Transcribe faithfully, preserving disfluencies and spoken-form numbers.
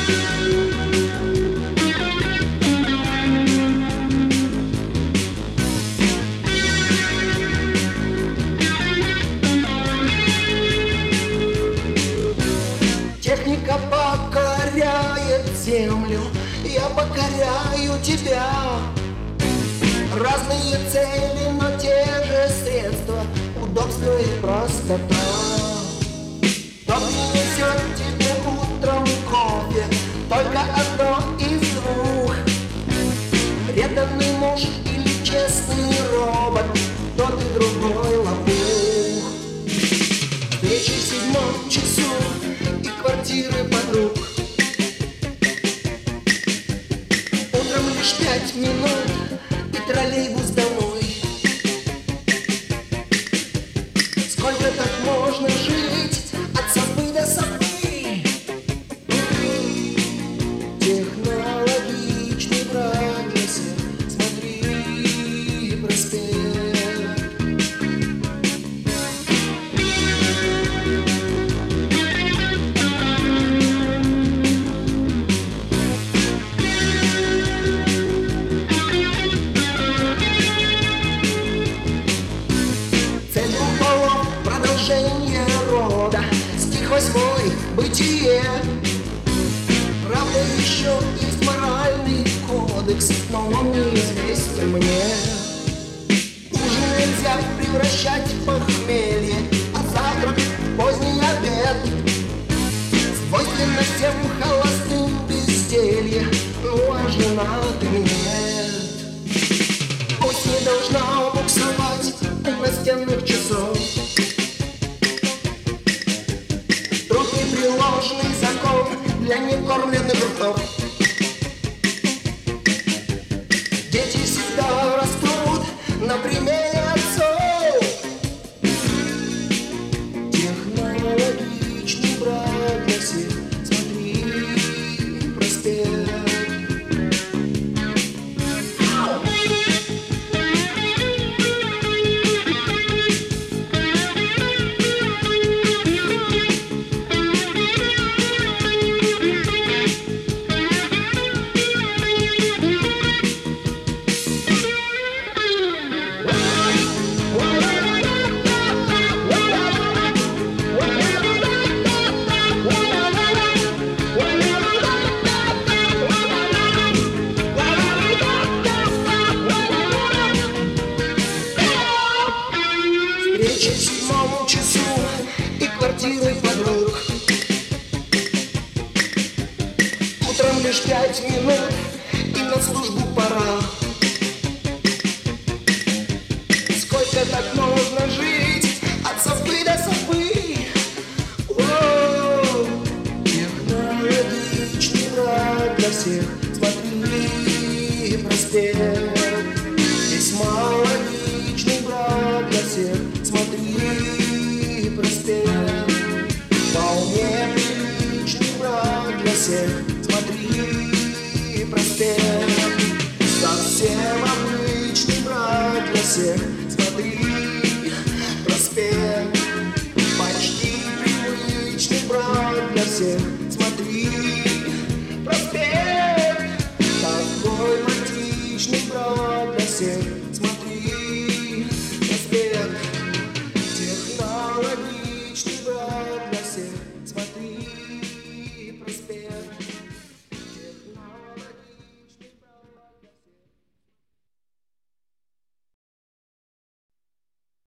Техника покоряет землю, я покоряю тебя. Разные цели, но те же средства, удобство и простота. Кто принесет тебе утром кофе, только одно из двух: преданный муж или честный робот, тот и другой лопух. Встречи в седьмом часу и квартиры подруг. Утром лишь пять минут и троллейбус домой. Сколько так можно жить от сопы до сопы? Технологичный брак для всех, смотри проспект. Рода, стих восьмой, бытие. Правда, еще есть моральный кодекс, но он неизвестен мне. Ужин нельзя превращать в похмелье, а завтрак в поздний обед. Свойственно всем холостым безделье, ну а женатым нет. Пусть не должна буксовать у настенных часов. Непреложный закон для некормленных ртов. Дети всегда растут на примере отцов. Технологичный брак для всех, смотри проспект. Встреча в седьмом часу и квартиры подруг. Утром лишь пять минут и на службу пора. Сколько так можно жить от сопы до сопы? О, технологичный брак для всех, смотри проспект. Весьма логичный брак для всех, смотри проспект. Вполне приличный брак для всех, смотри проспект. Совсем обычный брак для всех,